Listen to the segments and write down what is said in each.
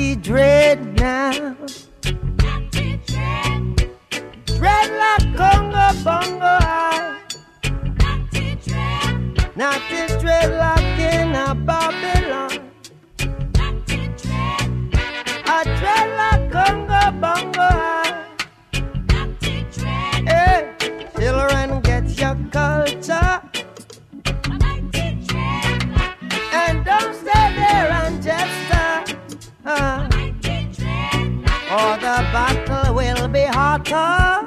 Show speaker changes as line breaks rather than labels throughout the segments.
Natty dread now. Dreadlock Congo Bongo high. Natty dreadlock in a Babylon. A dreadlock Congo Bongo high. Hey, children, get your culture. And don't stay there and just or the battle will be hotter.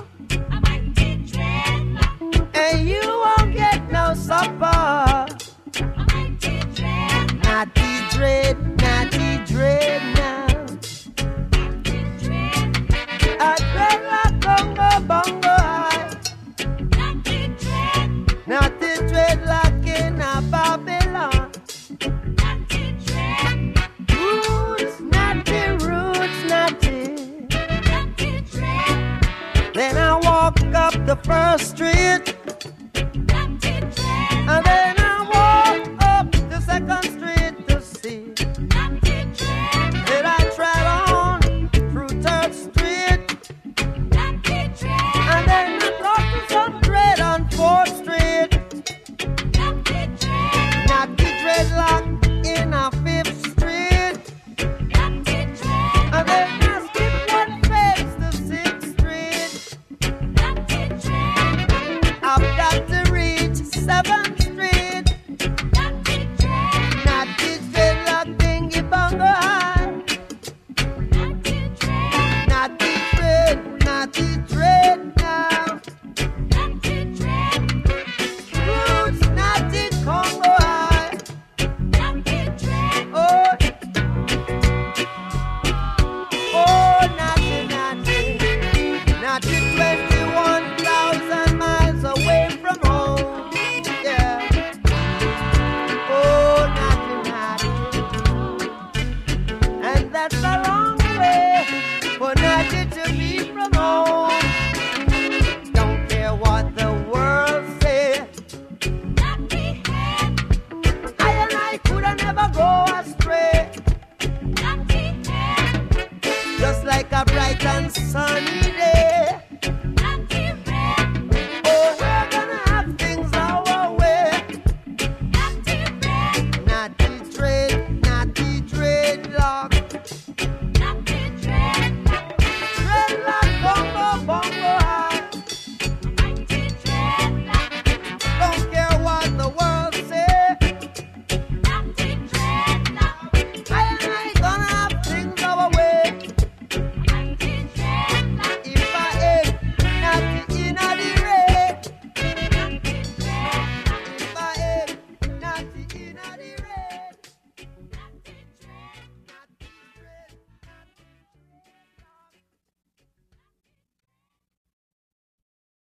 And you won't get no supper. Natty dread now. A dreadlock Congo Bongo high. Natty dreadlock in a Babylon. Roots, natty. Then I walk up the first street.